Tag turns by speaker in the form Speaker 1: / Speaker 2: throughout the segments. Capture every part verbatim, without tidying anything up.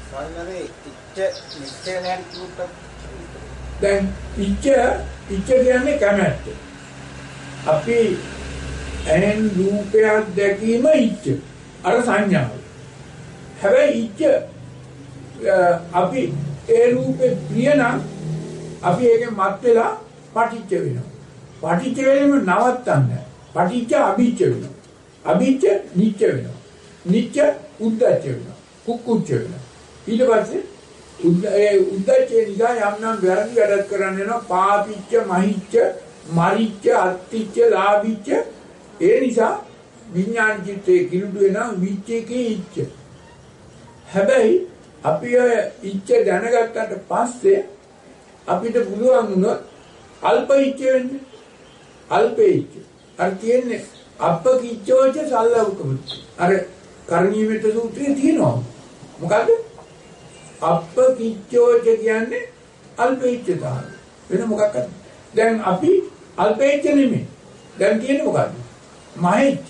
Speaker 1: සාමාන්‍යයෙන් ඉච්ඡ නිශ්චය නැහැ කිව්වොත්
Speaker 2: දැන් ඉච්ඡ ඉච්ඡ කියන්නේ කැමැත්ත. අපි ඇහෙන් රූපයක් දැකීම ඉච්ඡ. අර සංඥාව. හැබැයි ඉච්ඡ අපි ඒ රූපේ ප්‍රිය නම් අපි ඒකෙන් මත් වෙලා පටිච්ච වෙනවා. පටිච්ච වෙලෙම නවත්තන්නේ. පටිච්ච අභිච්ච වෙනවා. අභිච්ච නිච්ච වෙනවා. නිච්ච උද්දච්ච වෙනවා. කුක්කුච්ච වෙනවා. ඊට පස්සේ ඒ උද්දච්චේ නිසා යම් නම් වැරදි වැඩක් කරන්න යනවා. පාපිච්ච, මහිච්ච, මරිච්ච, අත්තිච්ච, ලාභිච්ච. ඒ නිසා විඥාන චිත්තේ කිලුඩු වෙනවා විච්චේකේ ඉච්ඡ. හැබැයි අපි ඔය ඉච්ඡ දැනගත්තට පස්සේ අපිට පුළුවන් වුණොත් අල්ප ඉච්ඡ වෙන්න. අල්ප ඉච්ඡ. අර කියන්නේ අපකිච්ඡෝච සල්ලවකමුත්. අර කරණීයමෙත සූත්‍රයේ තියෙනවා. මොකද්ද? අපකිච්ඡෝච කියන්නේ අල්ප ඉච්ඡතාවය. වෙන මොකක්ද? දැන් අපි අල්ප ඉච්ඡ නෙමෙයි. දැන් කියන්නේ මොකද්ද? මහේච්ඡ.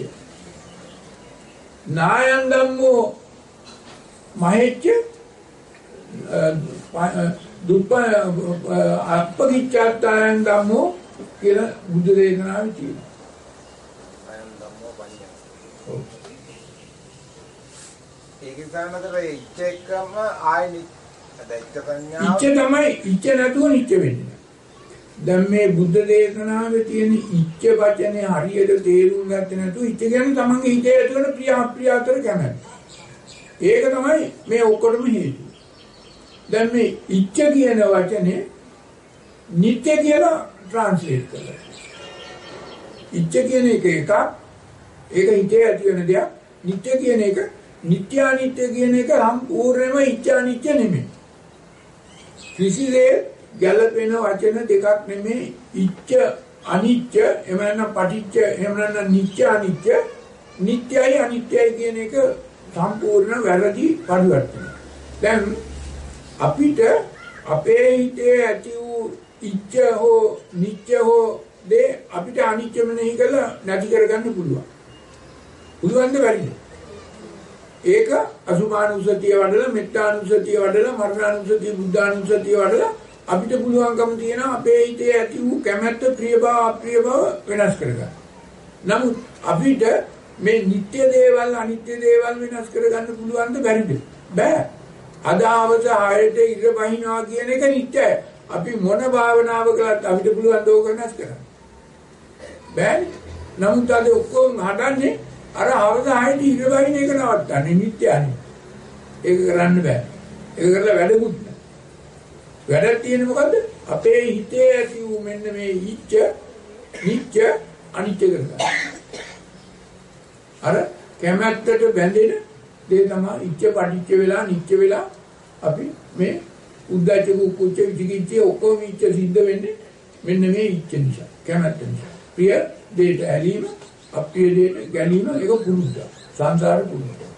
Speaker 2: නායන් ධම්මෝ මහේච්ඡ දුප්ප අපකිච්ඡායන් ධම්මෝ කියලා බුද්ධ දේශනාවේ තියෙනවා.
Speaker 1: අයන් ධම්මෝ පඤ්ඤා. ඒකේ සාමාන්‍යතර ඉච්ඡ එකම ආයි දැක්ක සංඥාව
Speaker 2: ඉච්ඡ තමයි ඉච්ඡ නැතුව නිච්ච වෙන්නේ. දැන් මේ බුද්ධ දේශනාවේ තියෙන ඉච්ඡ වචනේ හරියට තේරුම් ගත්තේ නැතුව ඉච්ඡ කියන්නේ තමන්ගේ හිතේ ඇති වෙන ප්‍රිය අප්‍රිය අතර කැමැත්ත. ඒක තමයි මේ ඔක්කොටම හේතුව. දැන් මේ ඉච්ඡ කියන වචනේ නිත්‍ය කියලා ට්‍රාන්ස්ලේට් කරලා. ඉච්ඡ කියන එක එකක් ඒක හිතේ ඇති වෙන දෙයක්. නිත්‍ය කියන එක නිත්‍ය අනිත්‍ය කියන එක සම්පූර්ණයෙන්ම ඉච්ඡ අනිත්‍ය නෙමෙයි. කිසිදේ ගැළපෙන වචන දෙකක් නෙමෙයි. ඉච්ඡ අනිත්‍ය එහෙම නැත්නම් පටිච්ච එහෙම නැත්නම් නිත්‍ය අනිත්‍ය නිත්‍යයි අනිත්‍යයි කියන එක සම්පූර්ණ වැරදි පරිවර්තනය. දැන් අපිට අපේ හිතේ ඇති වූ ඉච්ඡ හෝ නිත්‍ය හෝ දේ අපිට අනිත්‍ය මෙනෙහි කරලා නැති කරගන්න පුළුවන්. පුළුවන් ද බැරිද? ඒක අසුභානුසතිය වඩලා මෙත්තානුසතිය වඩලා මරණානුසතිය බුද්ධානුසතිය වඩලා අපිට පුළුවන්කම තියෙනවා අපේ හිතේ ඇති වූ කැමැත්ත ප්‍රිය බව අප්‍රිය බව වෙනස් කරගන්න. නමුත් අපිට මේ නිත්‍ය දේවල් අනිත්‍ය දේවල් වෙනස් කරගන්න පුළුවන් ද බැරිද? බෑ. අදාවත ආයත ඉර බහිනවා කියන එක නිත්‍යයි. අපි මොන භාවනාව කළත් අපිට පුළුවන් දෝක වෙනස් කරන්න. බෑනේ. නමුත් අද ඔක්කොම හදන්නේ අර අවද ආයත ඉර බහින එක නවත්තන්නේ නිත්‍යයි. ඒක කරන්න බෑ. ඒක කරලා වැඩකුත් නෑ. වැඩක් තියෙන්නේ මොකද්ද? අපේ හිතේ ඇති වූ මෙන්න මේ ඉච්ඡ නිත්‍ය අනිත්‍ය කරගන්න. අර කැමැත්තට බැඳෙන දේ තමයි ඉච්ඡ පටිච්ච වෙලා නිත්‍ය වෙලා අපි මේ උද්දච්ච කුච්ච විචිකිච්ඡ ඔක්කොම ඉච්ඡ සිද්ධ වෙන්නේ මෙන්න මේ ඉච්ඡ නිසා කැමැත්ත නිසා. ප්‍රිය දෙයට ඇලීම අප්‍රිය දෙයට ගැලීම ඒක පුරුද්ද. සංසාර පුරුද්ද.